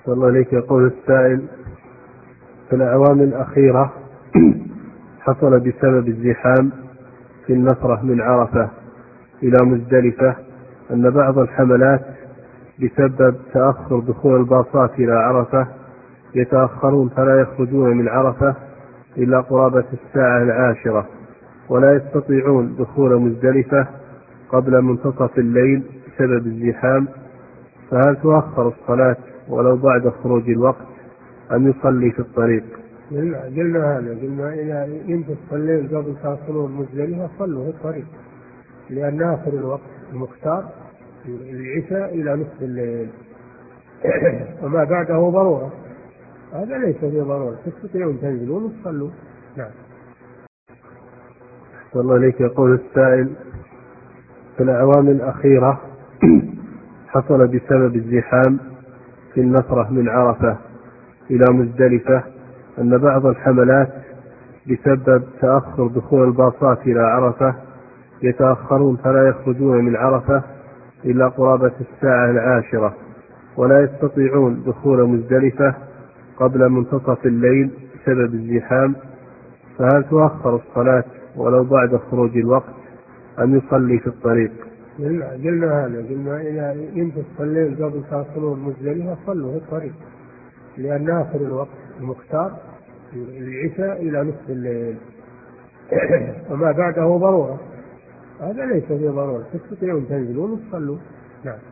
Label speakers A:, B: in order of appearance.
A: صلى الله عليك. يقول السائل: في الأعوام الأخيرة حصل بسبب الزحام في النفرة من عرفة إلى مزدلفة أن بعض الحملات بسبب تأخر دخول الباصات إلى عرفة يتأخرون فلا يخرجون من عرفة إلا قرابة 10:00 ولا يستطيعون دخول مزدلفة قبل منتصف الليل بسبب الزحام، فهل تؤخر الصلاة ولو بعد خروج الوقت أم يصلي في الطريق؟
B: قلنا إذا ينتصف الليل قبل تصلون مزدلفة صلوا في الطريق، لأن آخر الوقت المختار العشاء إلى نصف الليل وما بعده ضرورة، هذا ليس فيه ضرورة، تستطيعون تنزلون وتصلوا. نعم.
A: صلى الله عليك. يقول السائل: في الأعوام الأخيرة حصل بسبب الزحام في النفرة من عرفة إلى مزدلفة أن بعض الحملات بسبب تأخر دخول الباصات إلى عرفة يتأخرون فلا يخرجون من عرفة إلا قرابة 10:00 ولا يستطيعون دخول مزدلفة قبل منتصف الليل بسبب الزحام، فهل تؤخر الصلاة ولو بعد خروج الوقت أم يصلي في الطريق؟
B: قلنا إذا ينتصف الليل قبل تصلون مزدلفة صلوا في الطريق، لأن آخر الوقت المختار العشاء إلى نصف الليل وما بعده ضرورة، هذا ليس فيه ضرورة، تستطيعون تنزلون وتصلوا. نعم.